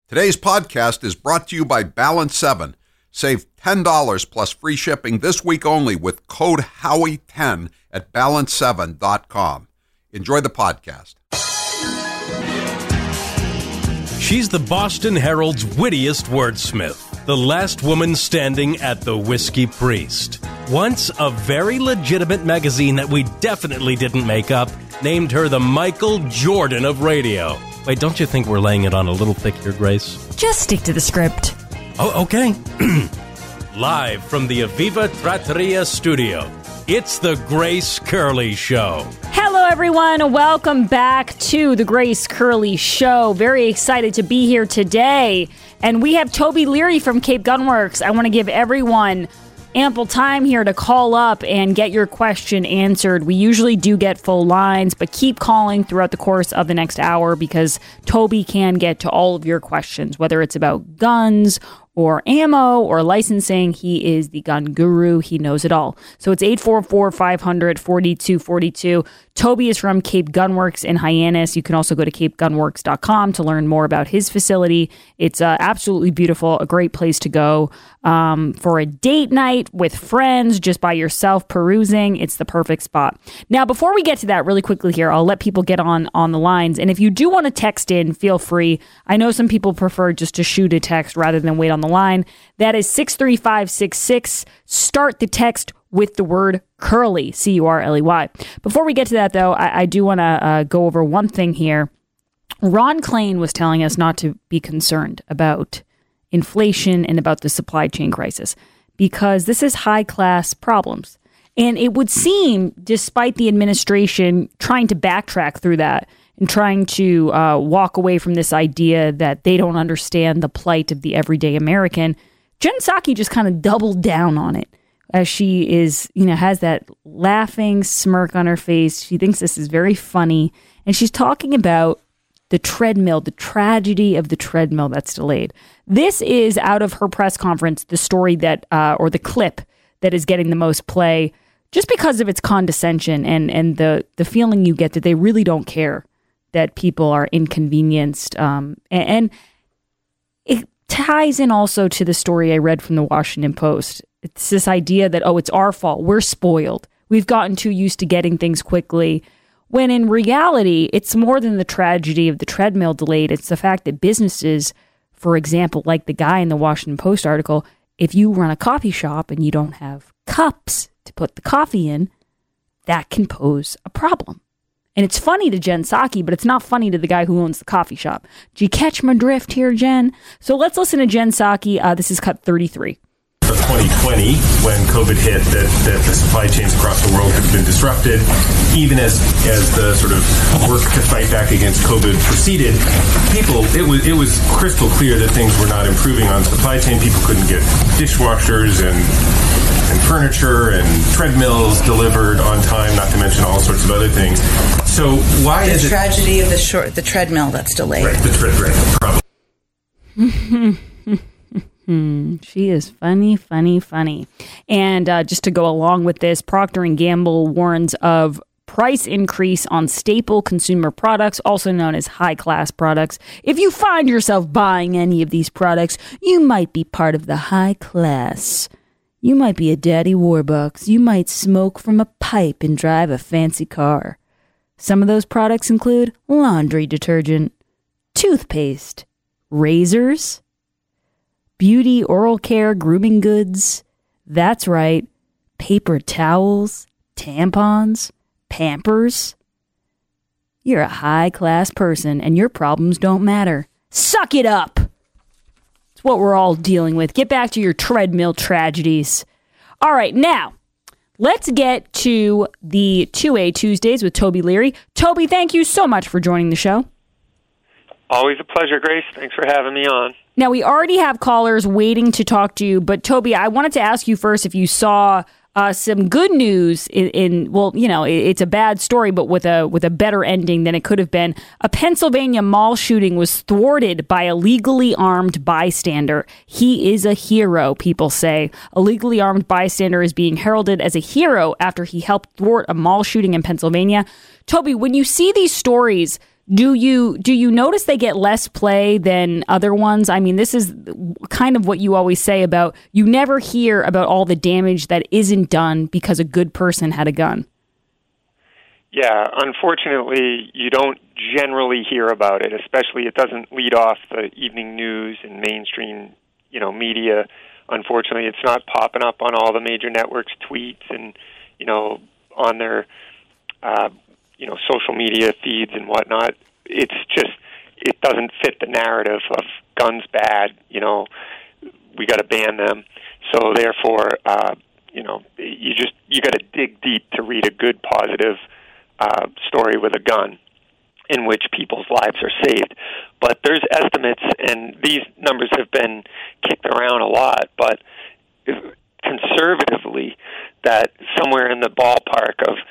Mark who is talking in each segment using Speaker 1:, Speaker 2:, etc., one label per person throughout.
Speaker 1: Today's podcast is brought to you by Balance 7. Save $10 plus free shipping this week only with code Howie10 at balance7.com. Enjoy the podcast.
Speaker 2: She's the Boston Herald's wittiest wordsmith, the last woman standing at the Whiskey Priest. Once a very legitimate magazine that we definitely didn't make up named her the Michael Jordan of radio. Wait, don't you think we're laying it on a little thick here, Grace?
Speaker 3: Just stick to the script.
Speaker 2: Oh, okay. Live from the Aviva Trattoria studio, it's the Grace Curley Show.
Speaker 3: Hello, everyone. Welcome back to the Grace Curley Show. Very excited to be here today. And we have Toby Leary from Cape Gunworks. I want to give everyone ample time here to call up and get your question answered. We usually do get full lines, but keep calling throughout the course of the next hour because Toby can get to all of your questions, whether it's about guns or ammo or licensing. He is the gun guru. He knows it all. So it's 844-500-4242. Toby is from Cape Gunworks in Hyannis. You can also go to capegunworks.com to learn more about his facility. It's absolutely beautiful, a great place to go for a date night with friends, just by yourself perusing. It's the perfect spot. Now, before we get to that, really quickly here, I'll let people get on the lines. And if you do want to text in, feel free. I know some people prefer just to shoot a text rather than wait on the line. That is 63566. Start the text with the word curly, C-U-R-L-E-Y. Before we get to that, though, I do want to go over one thing here. Ron Klain was telling us not to be concerned about inflation and about the supply chain crisis because this is high-class problems. And it would seem, despite the administration trying to backtrack through that and trying to walk away from this idea that they don't understand the plight of the everyday American, Jen Psaki just kind of doubled down on it. As she is, has that laughing smirk on her face. She thinks this is very funny. And she's talking about the treadmill, the tragedy of the treadmill that's delayed. This is out of her press conference, the story that, or the clip that is getting the most play, just because of its condescension and the feeling you get that they really don't care that people are inconvenienced. And it ties in also to the story I read from the Washington Post. It's this idea that, it's our fault. We're spoiled. We've gotten too used to getting things quickly. When in reality, it's more than the tragedy of the treadmill delayed. It's the fact that businesses, for example, like the guy in the Washington Post article, if you run a coffee shop and you don't have cups to put the coffee in, that can pose a problem. And it's funny to Jen Psaki, but it's not funny to the guy who owns the coffee shop. Do you catch my drift here, Jen? So let's listen to Jen Psaki. This is cut 33.
Speaker 4: Of 2020, when COVID hit, that the supply chains across the world had been disrupted. Even as the sort of work to fight back against COVID proceeded, it was crystal clear that things were not improving on supply chain. People couldn't get dishwashers and furniture and treadmills delivered on time, not to mention all sorts of other things. So why is it...
Speaker 5: The tragedy of the treadmill that's delayed.
Speaker 4: Right, the treadmill problem.
Speaker 3: She is funny. And just to go along with this, Procter & Gamble warns of price increase on staple consumer products, also known as high-class products. If you find yourself buying any of these products, you might be part of the high class. You might be a daddy Warbucks. You might smoke from a pipe and drive a fancy car. Some of those products include laundry detergent, toothpaste, razors, beauty, oral care, grooming goods. That's right. Paper towels, tampons, Pampers. You're a high-class person and your problems don't matter. Suck it up. It's what we're all dealing with. Get back to your treadmill tragedies. All right, now, let's get to the 2A Tuesdays with Toby Leary. Toby, thank you so much for joining the show.
Speaker 6: Always a pleasure, Grace. Thanks for having me on.
Speaker 3: Now, we already have callers waiting to talk to you, but Toby, I wanted to ask you first if you saw some good news it's a bad story, but with a better ending than it could have been. A Pennsylvania mall shooting was thwarted by a legally armed bystander. He is a hero, people say. A legally armed bystander is being heralded as a hero after he helped thwart a mall shooting in Pennsylvania. Toby, when you see these stories, Do you notice they get less play than other ones? I mean, this is kind of what you always say about you never hear about all the damage that isn't done because a good person had a gun.
Speaker 6: Yeah, unfortunately, you don't generally hear about it, especially it doesn't lead off the evening news and mainstream, media. Unfortunately, it's not popping up on all the major networks' tweets and, on their, social media feeds and whatnot. It's just, it doesn't fit the narrative of guns bad, we got to ban them. So therefore, you got to dig deep to read a good, positive story with a gun in which people's lives are saved. But there's estimates, and these numbers have been kicked around a lot, but conservatively, that somewhere in the ballpark of,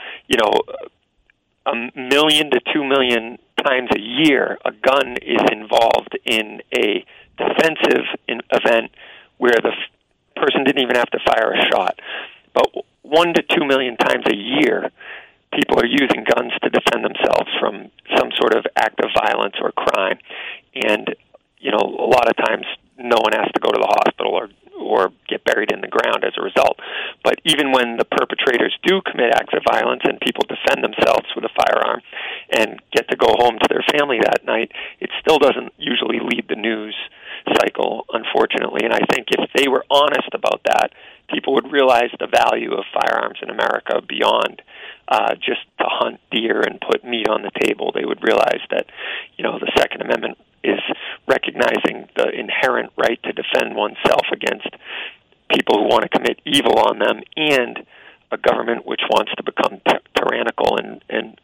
Speaker 6: 1 million to 2 million times a year, a gun is involved in a defensive event where the person didn't even have to fire a shot. But 1 to 2 million times a year, people are using guns to defend themselves from some sort of act of violence or crime. And, a lot of times no one has to go to the hospital or get buried in the ground as a result. But even when the perpetrators do commit acts of violence and people defend themselves with a firearm and get to go home to their family that night, it still doesn't usually lead the news cycle, unfortunately. And I think if they were honest about that, people would realize the value of firearms in America beyond just to hunt deer and put meat on the table. They would realize that, the Second Amendment is recognizing the inherent right to defend oneself against people who want to commit evil on them, and a government which wants to become tyrannical and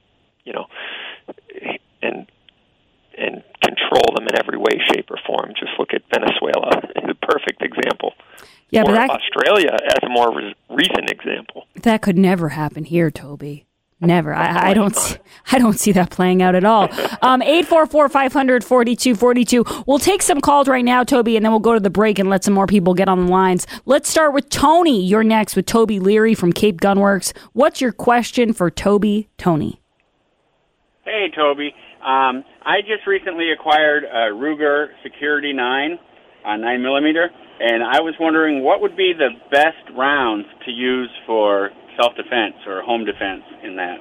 Speaker 6: control them in every way, shape, or form. Just look at Venezuela, the perfect example.
Speaker 3: Yeah,
Speaker 6: or
Speaker 3: but
Speaker 6: Australia as a more recent example.
Speaker 3: That could never happen here, Toby. Never. I don't see that playing out at all. 844-500-4242. We'll take some calls right now, Toby, and then we'll go to the break and let some more people get on the lines. Let's start with Tony. You're next with Toby Leary from Cape Gunworks. What's your question for Toby? Tony.
Speaker 7: Hey, Toby. I just recently acquired a Ruger Security 9, 9mm, and I was wondering what would be the best rounds to use for self-defense or home defense in that?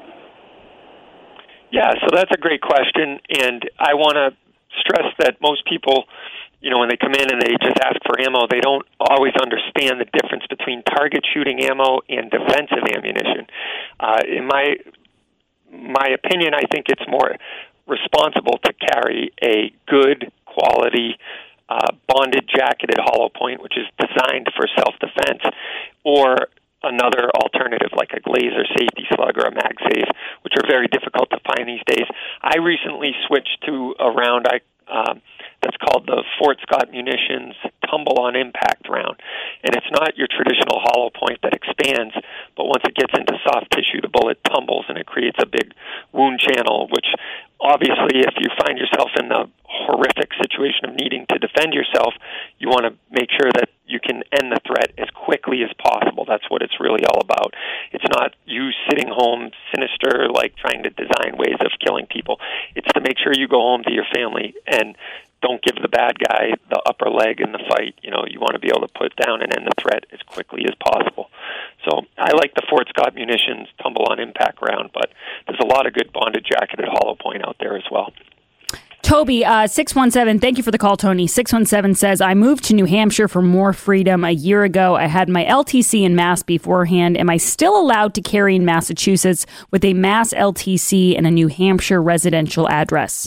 Speaker 6: Yeah, so that's a great question, and I want to stress that most people, when they come in and they just ask for ammo, they don't always understand the difference between target shooting ammo and defensive ammunition. In my opinion, I think it's more responsible to carry a good quality bonded jacketed hollow point, which is designed for self-defense, or another alternative like a laser safety slug or a MagSafe, which are very difficult to find these days. I recently switched to a round that's called the Fort Scott Munitions Tumble on Impact round. And it's not your traditional hollow point that expands, but once it gets into soft tissue, the bullet tumbles and it creates a big wound channel, which obviously if you find yourself in the horrific situation of needing to defend yourself, you want to make sure that you can end the threat as quickly as possible. That's what it's really all about. It's not you sitting home sinister, like trying to design ways of killing people. It's to make sure you go home to your family and don't give the bad guy the upper leg in the fight. You want to be able to put down and end the threat as quickly as possible. So I like the Fort Scott Munitions Tumble on Impact round, but there's a lot of good bonded jacketed hollow point out there as well.
Speaker 3: Toby, 617, thank you for the call, Tony. 617 says, I moved to New Hampshire for more freedom a year ago. I had my LTC in Mass beforehand. Am I still allowed to carry in Massachusetts with a Mass LTC and a New Hampshire residential address?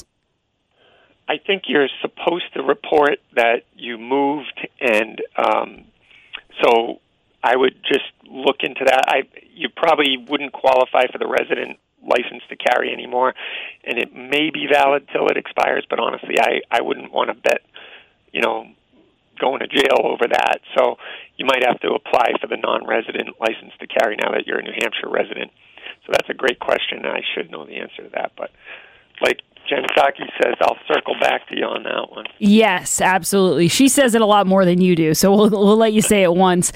Speaker 6: I think you're supposed to report that you moved, and so I would just look into that. You probably wouldn't qualify for the resident license to carry anymore, and it may be valid till it expires, but honestly, I wouldn't want to bet, going to jail over that. So you might have to apply for the non-resident license to carry now that you're a New Hampshire resident. So that's a great question, and I should know the answer to that. But like Jen Psaki says, I'll circle back to you on that one.
Speaker 3: Yes, absolutely. She says it a lot more than you do, so we'll let you say it once.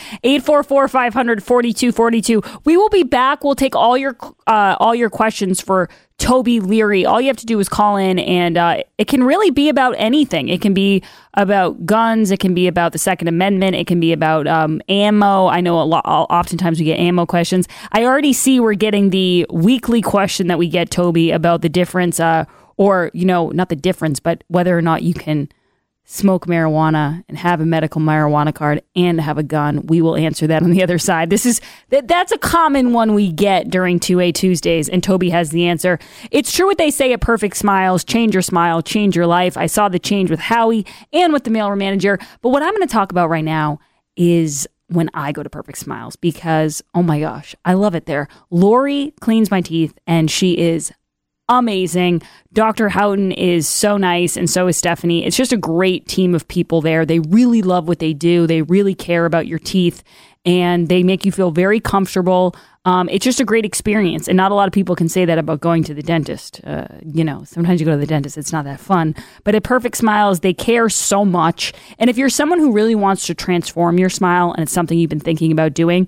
Speaker 3: 844-500-4242. We will be back. We'll take all your questions for Toby Leary. All you have to do is call in, and it can really be about anything. It can be about guns. It can be about the Second Amendment. It can be about ammo. I know oftentimes we get ammo questions. I already see we're getting the weekly question that we get, Toby, about the difference, or, not the difference, but whether or not you can smoke marijuana and have a medical marijuana card and have a gun. We will answer that on the other side. That's a common one we get during 2A Tuesdays, and Toby has the answer. It's true what they say at Perfect Smiles: change your smile, change your life. I saw the change with Howie and with the mail manager. But what I'm going to talk about right now is when I go to Perfect Smiles, because, oh my gosh, I love it there. Lori cleans my teeth, and she is amazing. Dr. Houghton is so nice, and so is Stephanie. It's just a great team of people there. They really love what they do. They really care about your teeth, and they make you feel very comfortable. It's just a great experience, and not a lot of people can say that about going to the dentist. Sometimes you go to the dentist, it's not that fun. But at Perfect Smiles, they care so much. And if you're someone who really wants to transform your smile, and it's something you've been thinking about doing,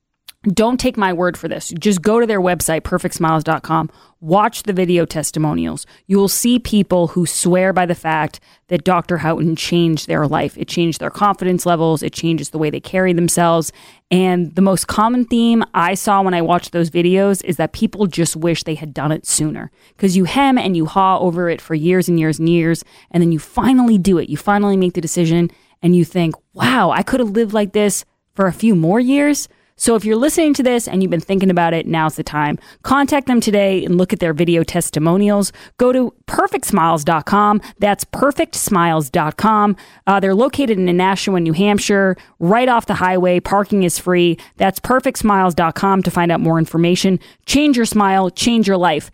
Speaker 3: don't take my word for this. Just go to their website, perfectsmiles.com. Watch the video testimonials. You will see people who swear by the fact that Dr. Houghton changed their life. It changed their confidence levels. It changes the way they carry themselves. And the most common theme I saw when I watched those videos is that people just wish they had done it sooner. Because you hem and you haw over it for years and years and years, and then you finally do it. You finally make the decision, and you think, wow, I could have lived like this for a few more years. So if you're listening to this and you've been thinking about it, now's the time. Contact them today and look at their video testimonials. Go to perfectsmiles.com. That's perfectsmiles.com. They're located in Nashua, New Hampshire, right off the highway. Parking is free. That's perfectsmiles.com to find out more information. Change your smile, change your life.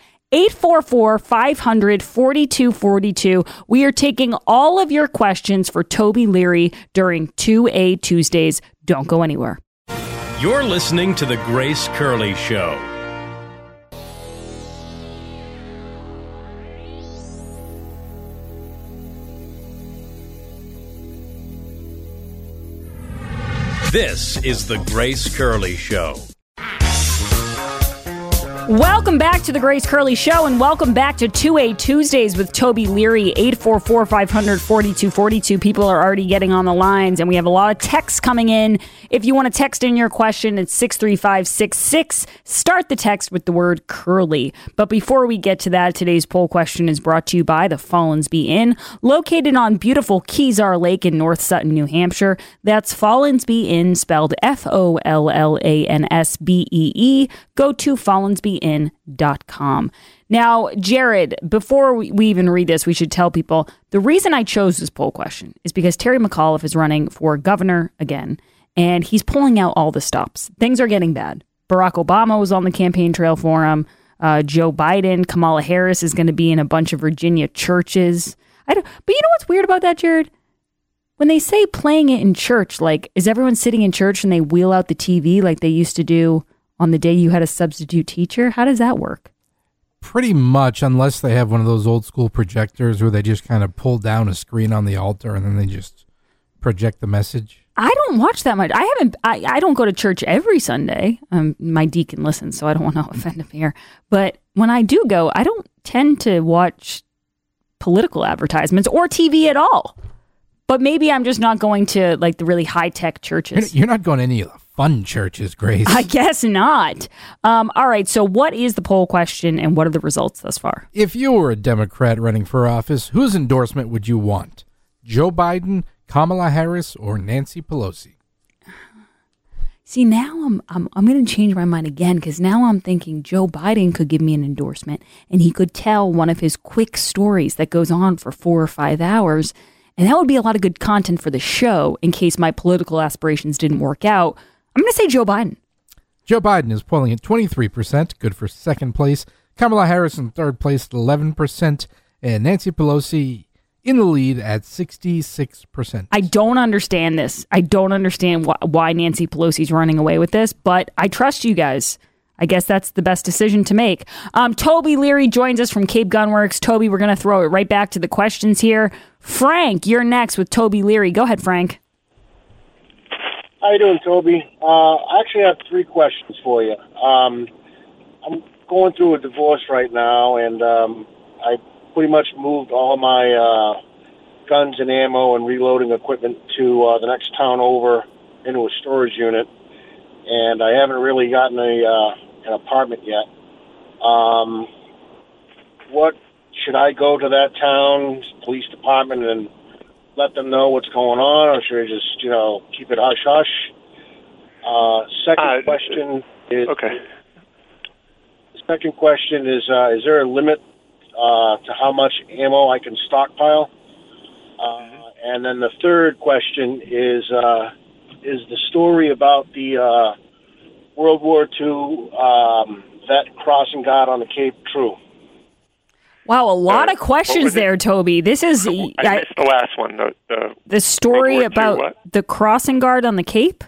Speaker 3: 844-500-4242. We are taking all of your questions for Toby Leary during 2A Tuesdays. Don't go anywhere.
Speaker 2: You're listening to The Grace Curley Show. This is The Grace Curley Show.
Speaker 3: Welcome back to the Grace Curley Show, and welcome back to 2A Tuesdays with Toby Leary. 844-500-4242. People are already getting on the lines, and we have a lot of texts coming in. If you want to text in your question, it's 63566. Start the text with the word curly. But before we get to that, today's poll question is brought to you by the Follansbee Inn, located on beautiful Kezar Lake in North Sutton, New Hampshire. That's Follansbee Inn, spelled Follansbee. Go to follansbeeinn.com. Now, Jared, before we even read this, we should tell people the reason I chose this poll question is because Terry McAuliffe is running for governor again, and he's pulling out all the stops. Things are getting bad. Barack Obama was on the campaign trail for him. Joe Biden, Kamala Harris is going to be in a bunch of Virginia churches. But you know what's weird about that, Jared? When they say playing it in church, like, is everyone sitting in church and they wheel out the TV like they used to do on the day you had a substitute teacher? How does that work?
Speaker 8: Pretty much, unless they have one of those old school projectors where they just kind of pull down a screen on the altar and then they just project the message. I
Speaker 3: don't watch that much. I don't go to church every Sunday. My deacon listens, so I don't want to offend him here. But when I do go, I don't tend to watch political advertisements or TV at all. But maybe I'm just not going to like the really high-tech churches.
Speaker 8: You're not going to any of the fun churches, Grace.
Speaker 3: I guess not. All right, so what is the poll question and what are the results thus far?
Speaker 8: If you were a Democrat running for office, whose endorsement would you want? Joe Biden, Kamala Harris, or Nancy Pelosi?
Speaker 3: See, now I'm going to change my mind again, because now I'm thinking Joe Biden could give me an endorsement and he could tell one of his quick stories that goes on for 4 or 5 hours. And that would be a lot of good content for the show in case my political aspirations didn't work out. I'm going to say Joe Biden.
Speaker 8: Joe Biden is polling at 23%, good for second place. Kamala Harris in third place at 11%, and Nancy Pelosi in the lead at 66%.
Speaker 3: I don't understand this. I don't understand why Nancy Pelosi's running away with this, but I trust you guys. I guess that's the best decision to make. Toby Leary joins us from Cape Gunworks. Toby, we're going to throw it right back to the questions here. Frank, you're next with Toby Leary. Go ahead, Frank.
Speaker 9: How you doing, Toby? I actually have 3 questions for you. I'm going through a divorce right now, and I pretty much moved all my guns and ammo and reloading equipment to the next town over into a storage unit, and I haven't really gotten an apartment yet. What should I go to that town police department and let them know what's going on, or should I just, keep it hush-hush? Second question is...
Speaker 6: Okay.
Speaker 9: Second question is there a limit to how much ammo I can stockpile? And then the third question is the story about the World War II vet crossing guard on the Cape true?
Speaker 3: Wow, a lot of questions there, Toby. This is...
Speaker 6: I missed the last one.
Speaker 3: The story about the crossing guard on the Cape?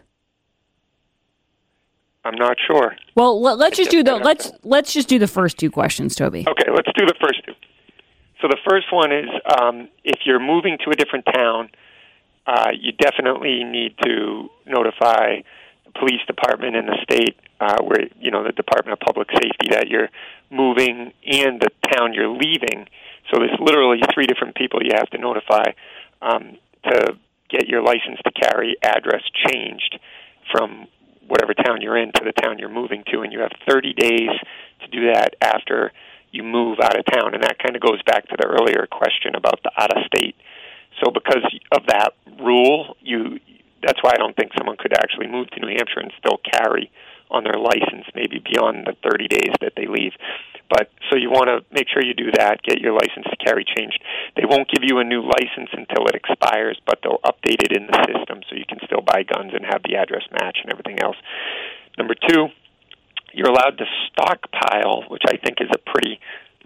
Speaker 6: I'm not sure.
Speaker 3: Well, let's just do the first 2 questions, Toby.
Speaker 6: Okay, let's do the first 2. So the first one is if you're moving to a different town, you definitely need to notify the police department in the state where, the Department of Public Safety that you're moving and the town you're leaving. So there's literally 3 different people you have to notify to get your license to carry address changed from whatever town you're in to the town you're moving to, and you have 30 days to do that after you move out of town. And that kind of goes back to the earlier question about the out-of-state. So because of that rule, that's why I don't think someone could actually move to New Hampshire and still carry on their license, maybe beyond the 30 days that they leave. But so you want to make sure you do that, get your license to carry changed. They won't give you a new license until it expires, but they'll update it in the system so you can still buy guns and have the address match and everything else. Number 2, you're allowed to stockpile, which I think is a pretty,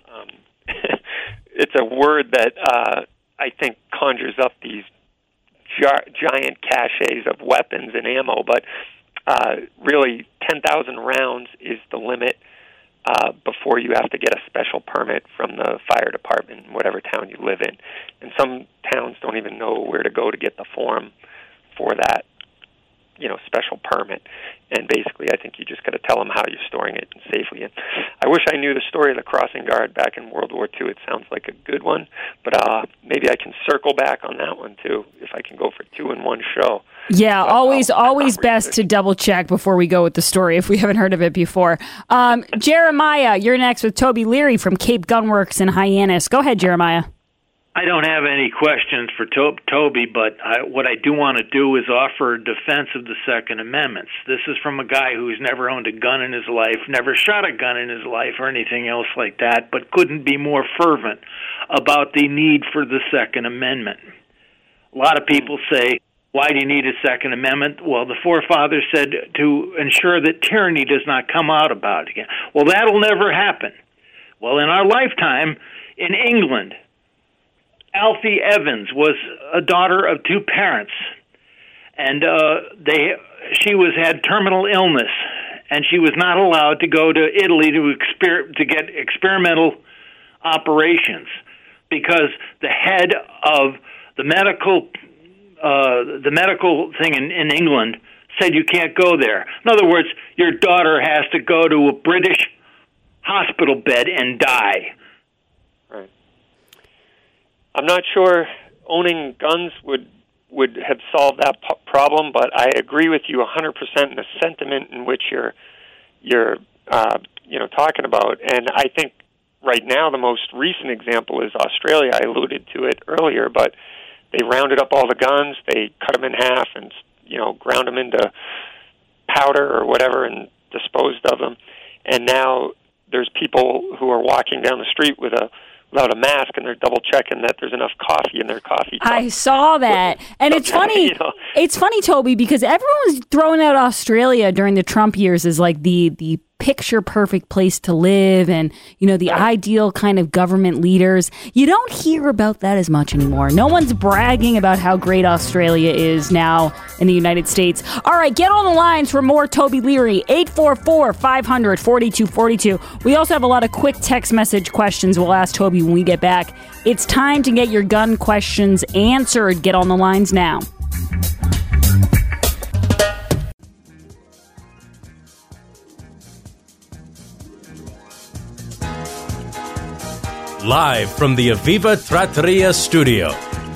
Speaker 6: it's a word that I think conjures up these giant caches of weapons and ammo, but really 10,000 rounds is the limit before you have to get a special permit from the fire department in whatever town you live in. And some towns don't even know where to go to get the form for that, special permit. And basically, I think you just got to tell them how you're storing it safely. And I wish I knew the story of the crossing guard back in World War II. It sounds like a good one, but maybe I can circle back on that one too if I can go for 2 in one show.
Speaker 3: Yeah, but always best to double check before we go with the story if we haven't heard of it before. Jeremiah, you're next with Toby Leary from Cape Gunworks in Hyannis. Go ahead, Jeremiah.
Speaker 10: I don't have any questions for Toby, but what I do want to do is offer a defense of the Second Amendment. This is from a guy who's never owned a gun in his life, never shot a gun in his life or anything else like that, but couldn't be more fervent about the need for the Second Amendment. A lot of people say, why do you need a Second Amendment? Well, the forefathers said to ensure that tyranny does not come out about it again. Well, that'll never happen. Well, in our lifetime, in England, Alfie Evans was a daughter of 2 parents, and she had terminal illness, and she was not allowed to go to Italy to get experimental operations because the head of the medical thing in England said you can't go there. In other words, your daughter has to go to a British hospital bed and die.
Speaker 6: Right. I'm not sure owning guns would have solved that problem, but I agree with you 100% in the sentiment in which you're talking about. And I think right now the most recent example is Australia. I alluded to it earlier, but they rounded up all the guns, they cut them in half, and ground them into powder or whatever, and disposed of them. And now there's people who are walking down the street without a mask, and they're double checking that there's enough coffee in their coffee cup.
Speaker 3: I saw that. And it's funny. It's funny, Toby, because everyone was throwing out Australia during the Trump years as like the picture perfect place to live and, the ideal kind of government leaders. You don't hear about that as much anymore. No one's bragging about how great Australia is now in the United States. All right, get on the lines for more Toby Leary, 844-500-4242. We also have a lot of quick text message questions we'll ask Toby when we get back. It's time to get your gun questions answered. Get on the lines now.
Speaker 2: Live from the Aviva Trattoria studio.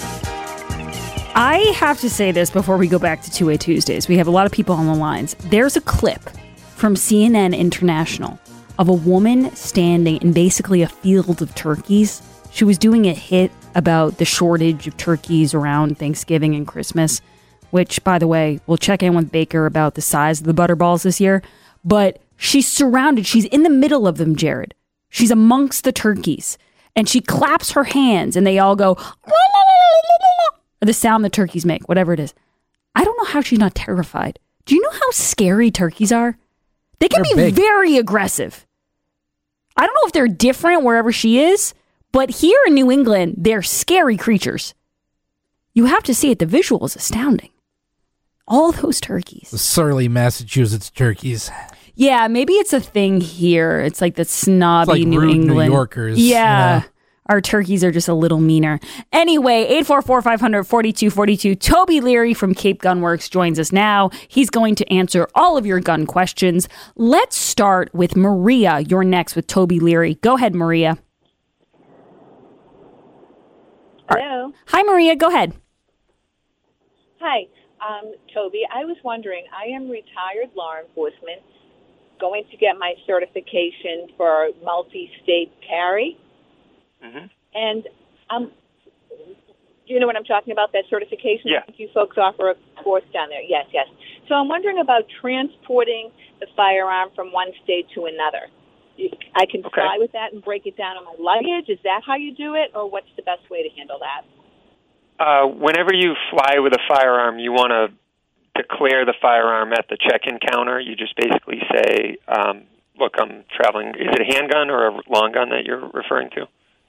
Speaker 3: I have to say this before we go back to 2A Tuesdays. We have a lot of people on the lines. There's a clip from CNN International of a woman standing in basically a field of turkeys. She was doing a hit about the shortage of turkeys around Thanksgiving and Christmas, which, by the way, we'll check in with Baker about the size of the butterballs this year. But she's surrounded. She's in the middle of them, Jared. She's amongst the turkeys. And she claps her hands, and they all go, or the sound the turkeys make, whatever it is. I don't know how she's not terrified. Do you know how scary turkeys are? They can be big. Very aggressive. I don't know if they're different wherever she is, but here in New England, they're scary creatures. You have to see it. The visual is astounding. All those turkeys.
Speaker 8: The surly Massachusetts turkeys.
Speaker 3: Yeah, maybe it's a thing here. It's like the snobby
Speaker 8: like
Speaker 3: New
Speaker 8: rude
Speaker 3: England.
Speaker 8: New Yorkers.
Speaker 3: Yeah. Our turkeys are just a little meaner. Anyway, 844-500-4242. Toby Leary from Cape Gunworks joins us now. He's going to answer all of your gun questions. Let's start with Maria. You're next with Toby Leary. Go ahead, Maria.
Speaker 11: Hello.
Speaker 3: Hi, Maria. Go ahead.
Speaker 11: Hi, Toby. I was wondering, I am retired law enforcement, going to get my certification for multi-state carry.
Speaker 6: Mm-hmm.
Speaker 11: And do you know what I'm talking about, that certification?
Speaker 6: Yeah.
Speaker 11: You folks offer a course down there. Yes. So I'm wondering about transporting the firearm from one state to another. I can fly with that and break it down on my luggage. Is that how you do it, or what's the best way to handle that?
Speaker 6: Whenever you fly with a firearm, you want to declare the firearm at the check-in counter. You just basically say, look, I'm traveling. Is it a handgun or a long gun that you're referring to?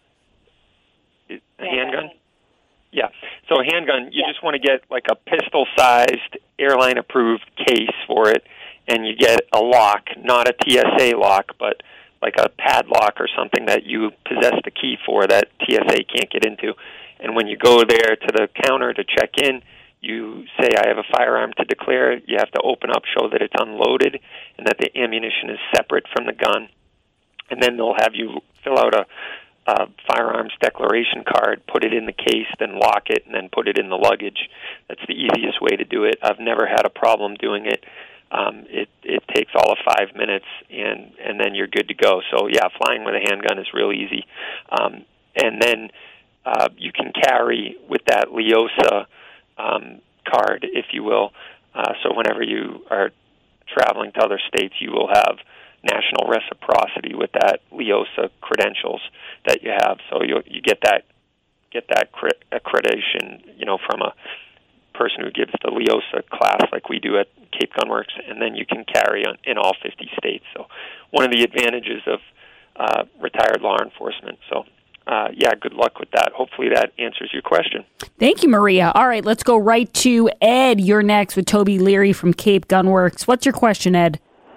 Speaker 6: A handgun? Yeah. So a handgun, you just want to get like a pistol-sized, airline-approved case for it, and you get a lock, not a TSA lock, but like a padlock or something that you possess the key for that TSA can't get into. And when you go there to the counter to check in, you say, I have a firearm to declare. You have to open up, show that it's unloaded, and that the ammunition is separate from the gun. And then they'll have you fill out a firearms declaration card, put it in the case, then lock it, and then put it in the luggage. That's the easiest way to do it. I've never had a problem doing it. It takes all of 5 minutes, and then you're good to go. So, yeah, flying with a handgun is real easy. And then you can carry with that LEOSA card, if you will. So whenever you are traveling to other states, you will have national reciprocity with that LEOSA credentials that you have. So you get that accreditation, from a person who gives the LEOSA class like we do at Cape Gunworks, and then you can carry on in all 50 states. So one of the advantages of retired law enforcement. So good luck with that. Hopefully that answers your question.
Speaker 3: Thank you, Maria. All right, let's go right to Ed. You're next with Toby Leary from Cape Gunworks. What's your question, Ed?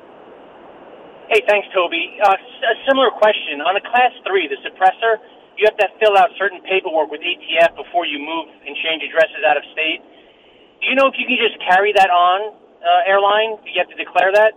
Speaker 12: Hey, thanks, Toby. A similar question. On a Class 3, the suppressor, you have to fill out certain paperwork with ATF before you move and change addresses out of state. Do you know if you can just carry that on airline? Do you have to declare that?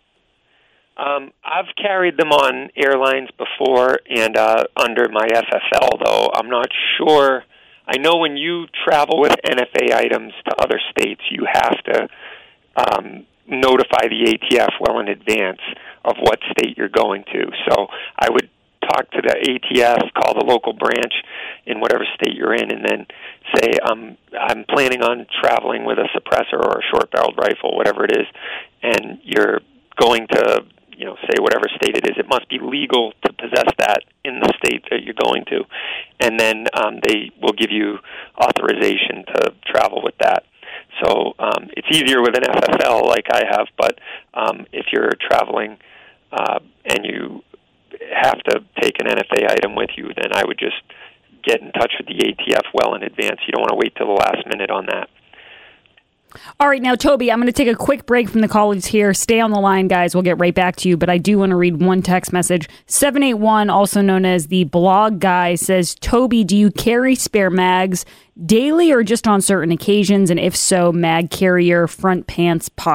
Speaker 6: I've carried them on airlines before and under my FFL, though. I'm not sure. I know when you travel with NFA items to other states, you have to notify the ATF well in advance of what state you're going to. So I would talk to the ATF, call the local branch in whatever state you're in, and then say, I'm planning on traveling with a suppressor or a short-barreled rifle, whatever it is, and you're going to say whatever state it is, it must be legal to possess that in the state that you're going to. And then they will give you authorization to travel with that. So it's easier with an FFL like I have, but if you're traveling and you have to take an NFA item with you, then I would just get in touch with the ATF well in advance. You don't want to wait till the last minute on that.
Speaker 3: All right, now, Toby, I'm going to take a quick break from the callers here. Stay on the line, guys. We'll get right back to you, but I do want to read one text message. 781, also known as the blog guy, says, Toby, do you carry spare mags daily or just on certain occasions? And if so, mag carrier, front pants, pocket, ?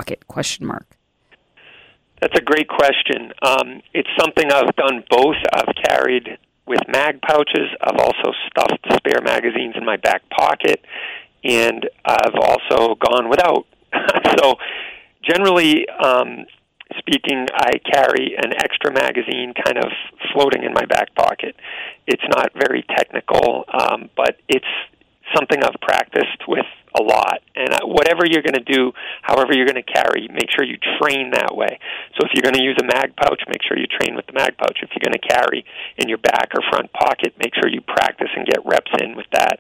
Speaker 6: That's a great question. It's something I've done both. I've carried with mag pouches. I've also stuffed spare magazines in my back pocket, and I've also gone without. So generally speaking, I carry an extra magazine kind of floating in my back pocket. It's not very technical, but it's something I've practiced with a lot. And whatever you're going to do, however you're going to carry, make sure you train that way. So if you're going to use a mag pouch, make sure you train with the mag pouch. If you're going to carry in your back or front pocket, make sure you practice and get reps in with that.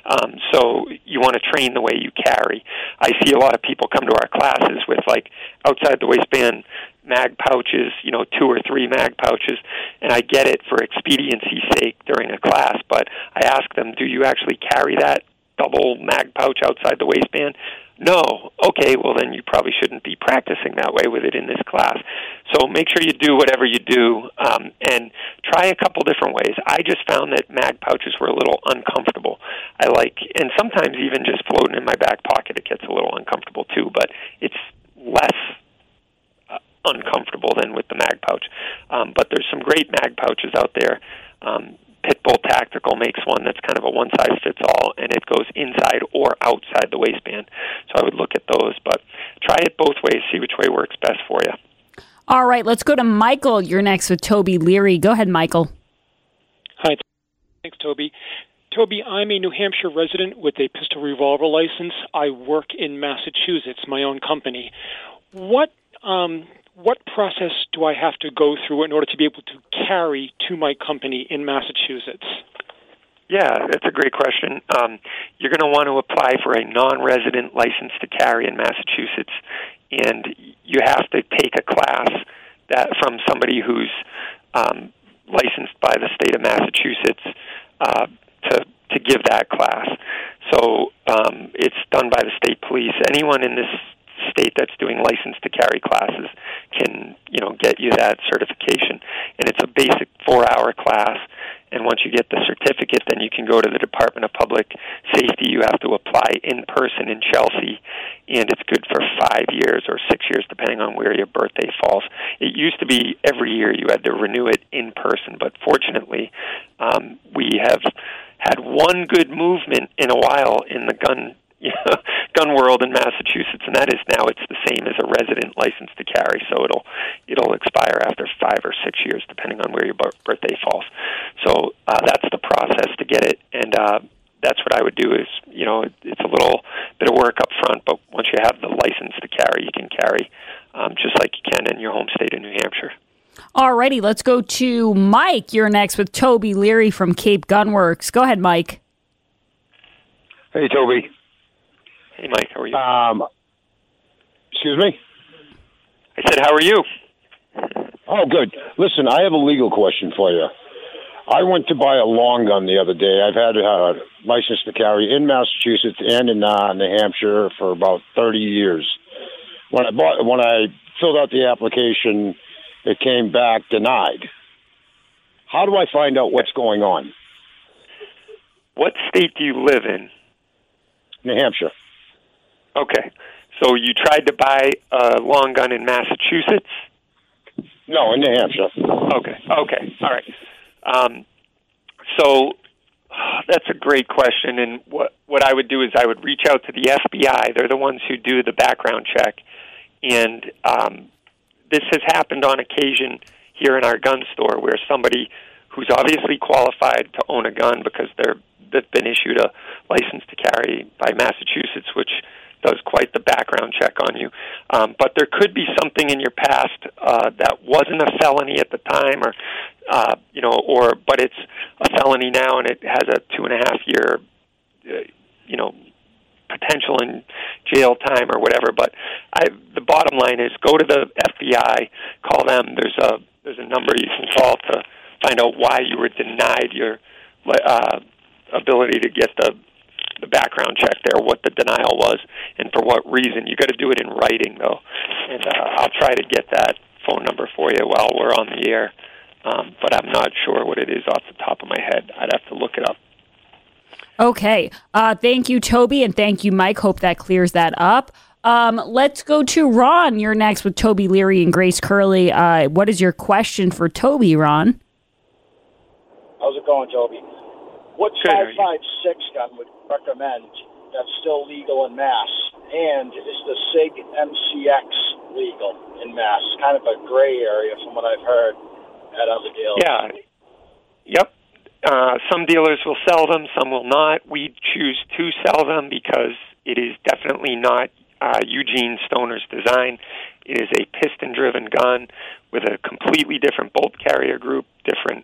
Speaker 6: So you want to train the way you carry. I see a lot of people come to our classes with like outside the waistband mag pouches, 2 or 3 mag pouches, and I get it for expediency's sake during a class, but I ask them, do you actually carry that double mag pouch outside the waistband? No. Okay, well then you probably shouldn't be practicing that way with it in this class. So make sure you do whatever you do, and try a couple different ways. I just found that mag pouches were a little uncomfortable. And sometimes even just floating in my back pocket, it gets a little uncomfortable too, but it's less uncomfortable than with the mag pouch. But there's some great mag pouches out there. Pitbull Tactical makes one that's kind of a one-size-fits-all, and it goes inside or outside the waistband. So I would look at those, but try it both ways, see which way works best for you.
Speaker 3: All right, let's go to Michael. You're next with Toby Leary. Go ahead, Michael.
Speaker 13: Hi. Thanks, Toby. Toby, I'm a New Hampshire resident with a pistol revolver license. I work in Massachusetts, my own company. What process do I have to go through in order to be able to carry to my company in Massachusetts?
Speaker 6: Yeah, that's a great question. You're going to want to apply for a non-resident license to carry in Massachusetts, and you have to take a class that from somebody who's licensed by the state of Massachusetts to give that class. So it's done by the state police. Anyone in this state that's doing license to carry classes can, get you that certification. And it's a basic 4-hour class. And once you get the certificate, then you can go to the Department of Public Safety. You have to apply in person in Chelsea, and it's good for 5 years or 6 years, depending on where your birthday falls. It used to be every year you had to renew it in person, but fortunately, we have had one good movement in a while in the gun world in Massachusetts, and that is now it's the same as a resident license to carry, so it'll expire after 5 or 6 years, depending on where your birthday falls. So that's the process to get it, and that's what I would do is, it's a little bit of work up front, but once you have the license to carry, you can carry just like you can in your home state of New Hampshire.
Speaker 3: Alrighty, let's go to Mike. You're next with Toby Leary from Cape Gunworks. Go ahead, Mike.
Speaker 14: Hey, Toby.
Speaker 6: Hey, Mike, how are you?
Speaker 14: Excuse me?
Speaker 6: I said, how are you?
Speaker 14: Oh, good. Listen, I have a legal question for you. I went to buy a long gun the other day. I've had a license to carry in Massachusetts and in New Hampshire for about 30 years. When I filled out the application, it came back denied. How do I find out what's going on?
Speaker 6: What state do you live in?
Speaker 14: New Hampshire.
Speaker 6: Okay. So you tried to buy a long gun in Massachusetts?
Speaker 14: No, in New Hampshire.
Speaker 6: Okay. All right. So that's a great question. And what I would do is I would reach out to the FBI. They're the ones who do the background check. And this has happened on occasion here in our gun store where somebody who's obviously qualified to own a gun because they've been issued a license to carry by Massachusetts, which does quite the background check on you. But there could be something in your past that wasn't a felony at the time, but it's a felony now, and it has a 2.5 year, potential in jail time or whatever. But the bottom line is go to the FBI. Call them. There's a number you can call to find out why you were denied your ability to get the background check there, what the denial was, and for what reason. You got to do it in writing, though, and I'll try to get that phone number for you while we're on the air, but I'm not sure what it is off the top of my head. I'd have to look it up.
Speaker 3: Okay. Thank you, Toby, and thank you, Mike. Hope that clears that up. Let's go to Ron. You're next with Toby Leary and Grace Curley. What is your question for Toby, Ron?
Speaker 15: How's it going, Toby? What 5.56 gun would you recommend that's still legal in Mass? And is the SIG MCX legal in Mass? Kind of a gray area from what I've heard at other dealers.
Speaker 6: Yeah. Yep. Some dealers will sell them, some will not. We choose to sell them because it is definitely not Eugene Stoner's design. It is a piston-driven gun with a completely different bolt carrier group, different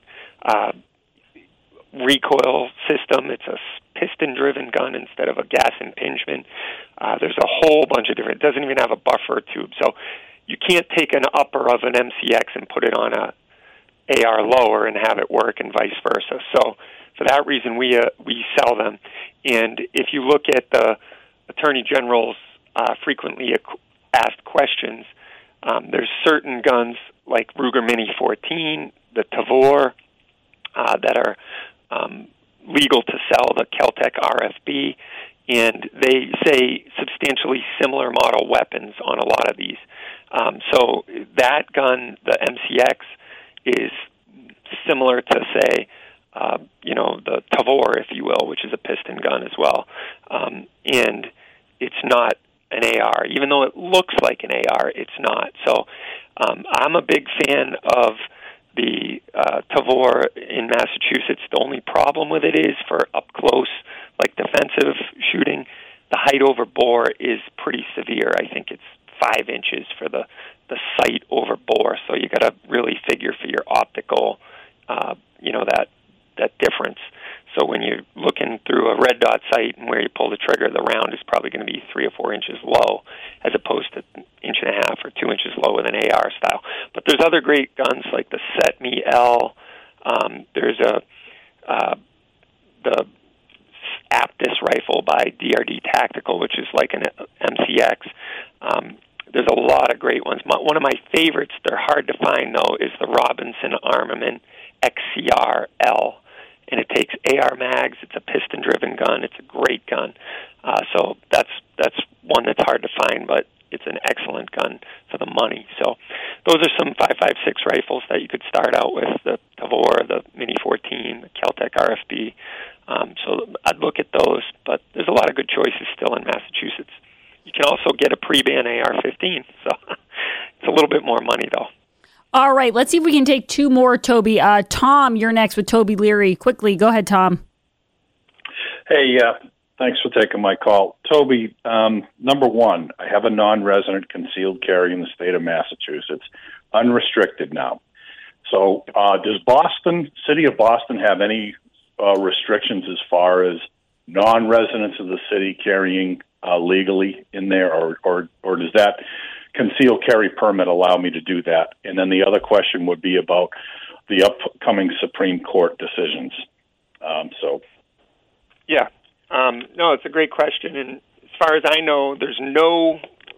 Speaker 6: recoil system. It's a piston-driven gun instead of a gas impingement. There's a whole bunch of different. It doesn't even have a buffer tube, so you can't take an upper of an MCX and put it on a AR lower and have it work, and vice versa. So for that reason, we sell them. And if you look at the Attorney General's frequently asked questions, there's certain guns like Ruger Mini 14, the Tavor, that are legal to sell, the Keltec RFB, and they say substantially similar model weapons on a lot of these. So that gun, the MCX, is similar to, say, the Tavor, if you will, which is a piston gun as well. And it's not an AR. Even though it looks like an AR, it's not. So I'm a big fan of the Tavor in Massachusetts. The only problem with it is for up close, like defensive shooting, the height over bore is pretty severe. I think it's 5 inches for the sight over bore. So you got to really figure for your optical, that difference. So when you're looking through a red dot sight and where you pull the trigger, the round is probably going to be 3 or 4 inches low, as opposed to 1.5 inches or 2 inches low with an AR style. But there's other great guns like the Set-Me L. There's the Aptus rifle by DRD Tactical, which is like an MCX. There's a lot of great ones. One of my favorites, they're hard to find though, is the Robinson Armament XCR-L. And it takes AR mags. It's a piston-driven gun. It's a great gun. So that's one that's hard to find, but it's an excellent gun for the money. So those are some 5.56 rifles that you could start out with, the Tavor, the Mini 14, the Keltec RFB. So I'd look at those, but there's a lot of good choices still in Massachusetts. You can also get a pre-ban AR-15, so it's a little bit more money, though.
Speaker 3: All right, let's see if we can take 2 more, Toby. Tom, you're next with Toby Leary. Quickly, go ahead, Tom.
Speaker 16: Hey, thanks for taking my call. Toby, number one, I have a non-resident concealed carry in the state of Massachusetts, unrestricted now. So does City of Boston have any restrictions as far as non-residents of the city carrying legally in there, or does that concealed carry permit allow me to do that? And then the other question would be about the upcoming Supreme Court decisions.
Speaker 6: Yeah. No, it's a great question. And as far as I know, there's no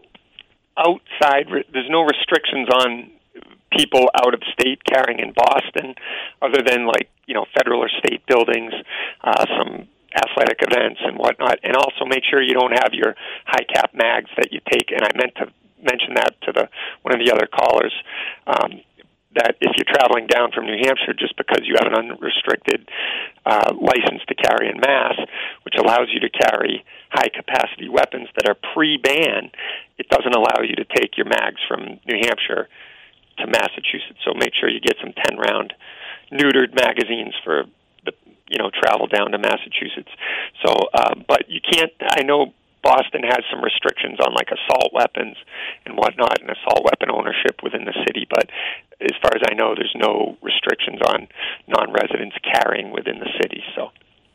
Speaker 6: restrictions on people out of state carrying in Boston, other than federal or state buildings, some athletic events and whatnot. And also make sure you don't have your high cap mags that you take. And I meant to mention that to one of the other callers, that if you're traveling down from New Hampshire, just because you have an unrestricted license to carry in Mass, which allows you to carry high-capacity weapons that are pre-ban, it doesn't allow you to take your mags from New Hampshire to Massachusetts. So make sure you get some 10-round neutered magazines for travel down to Massachusetts. So, but you can't. I know Boston has some restrictions on assault weapons and whatnot, and assault weapon ownership within the city. But as far as I know, there's no restrictions on non-residents carrying within the city. So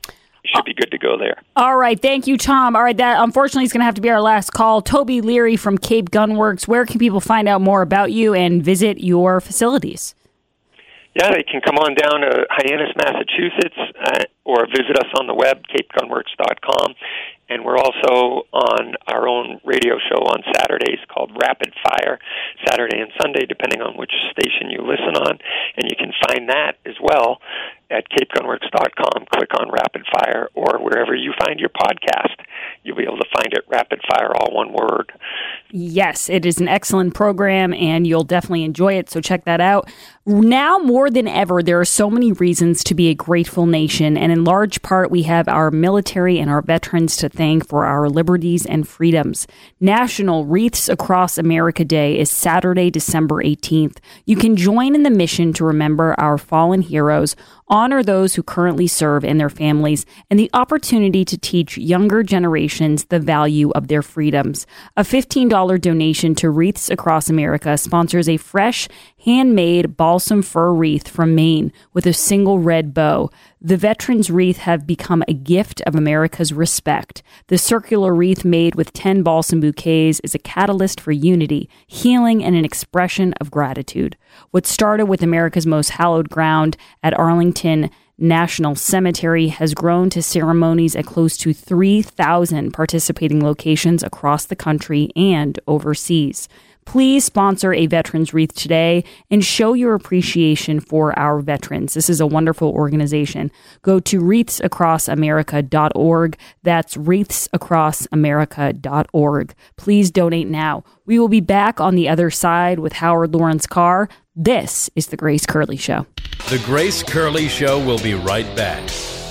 Speaker 6: should be good to go there.
Speaker 3: All right. Thank you, Tom. All right. That unfortunately is going to have to be our last call. Toby Leary from Cape Gunworks. Where can people find out more about you and visit your facilities?
Speaker 6: Yeah, they can come on down to Hyannis, Massachusetts, or visit us on the web, capegunworks.com. And we're also on our own radio show on Saturdays called Rapid Fire, Saturday and Sunday, depending on which station you listen on. And you can find that as well at capegunworks.com. Click on Rapid Fire, or wherever you find your podcast, you'll be able to find it, Rapid Fire, all one word.
Speaker 3: Yes, it is an excellent program, and you'll definitely enjoy it, so check that out. Now more than ever, there are so many reasons to be a grateful nation, and in large part, we have our military and our veterans to thank for our liberties and freedoms. National Wreaths Across America Day is Saturday, December 18th. You can join in the mission to remember our fallen heroes, honor those who currently serve and their families, and the opportunity to teach younger generations the value of their freedoms. A $15 donation to Wreaths Across America sponsors a fresh, handmade balsam fir wreath from Maine with a single red bow. The Veterans Wreath have become a gift of America's respect. The circular wreath made with 10 balsam bouquets is a catalyst for unity, healing, and an expression of gratitude. What started with America's most hallowed ground at Arlington National Cemetery has grown to ceremonies at close to 3,000 participating locations across the country and overseas. Please sponsor a Veterans Wreath today and show your appreciation for our veterans. This is a wonderful organization. Go to wreathsacrossamerica.org. That's wreathsacrossamerica.org. Please donate now. We will be back on the other side with Howard Lawrence Carr. This is The Grace Curley Show.
Speaker 2: The Grace Curley Show will be right back.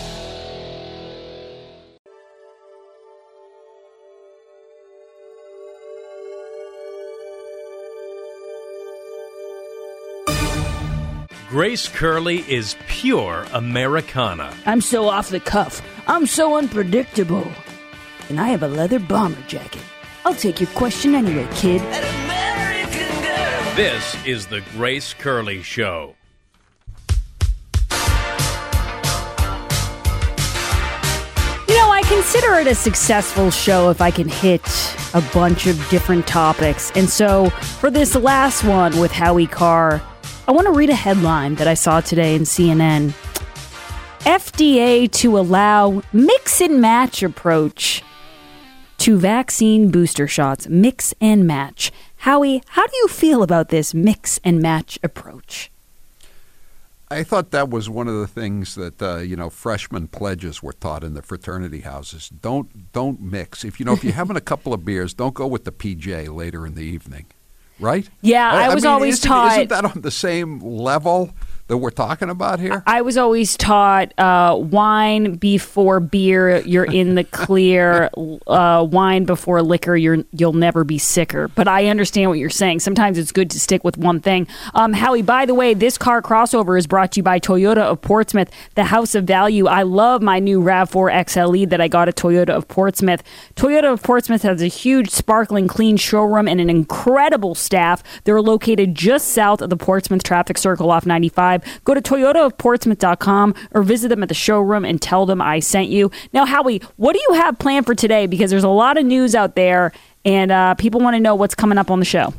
Speaker 2: Grace Curley is pure Americana.
Speaker 17: I'm so off the cuff. I'm so unpredictable. And I have a leather bomber jacket. I'll take your question anyway, kid.
Speaker 2: This is The Grace Curley Show.
Speaker 3: You know, I consider it a successful show if I can hit a bunch of different topics. And so for this last one with Howie Carr, I want to read a headline that I saw today in CNN. FDA to allow mix and match approach to vaccine booster shots. Mix and match. Howie, how do you feel about this mix and match approach?
Speaker 1: I thought that was one of the things that freshman pledges were taught in the fraternity houses. Don't mix. If you're having a couple of beers, don't go with the PJ later in the evening. Right?
Speaker 3: Yeah, I was always taught.
Speaker 1: Isn't that on the same level that we're talking about here?
Speaker 3: I was always taught wine before beer, you're in the clear. Wine before liquor, you'll never be sicker. But I understand what you're saying. Sometimes it's good to stick with one thing. Howie, by the way, this car crossover is brought to you by Toyota of Portsmouth, the house of value. I love my new RAV4 XLE that I got at Toyota of Portsmouth. Toyota of Portsmouth has a huge, sparkling, clean showroom and an incredible staff. They're located just south of the Portsmouth traffic circle off 95. Go to toyotaofportsmouth.com or visit them at the showroom and tell them I sent you. Now, Howie, what do you have planned for today? Because there's a lot of news out there, and people want to know what's coming up on the show.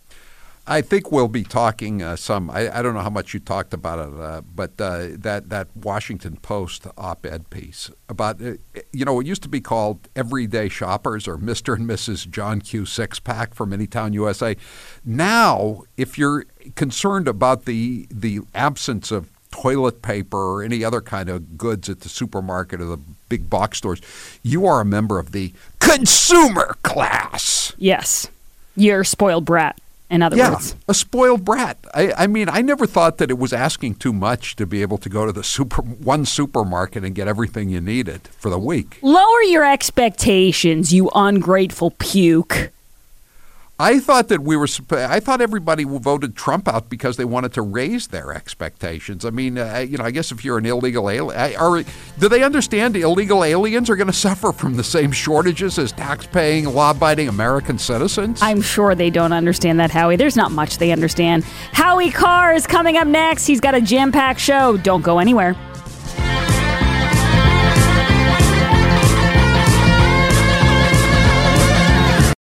Speaker 1: I think we'll be talking some. I don't know how much you talked about it, but that Washington Post op-ed piece about it used to be called Everyday Shoppers or Mr. and Mrs. John Q. Six-Pack from Anytown, USA. Now, if you're concerned about the absence of toilet paper or any other kind of goods at the supermarket or the big box stores, you are a member of the consumer class.
Speaker 3: Yes, you're a spoiled brat. In other words,
Speaker 1: a spoiled brat. I mean, I never thought that it was asking too much to be able to go to the one supermarket and get everything you needed for the week.
Speaker 3: Lower your expectations, you ungrateful puke.
Speaker 1: I thought that I thought everybody voted Trump out because they wanted to raise their expectations. I mean, I guess if you're an illegal alien, do they understand illegal aliens are going to suffer from the same shortages as tax-paying, law-abiding American citizens?
Speaker 3: I'm sure they don't understand that, Howie. There's not much they understand. Howie Carr is coming up next. He's got a jam-packed show. Don't go anywhere.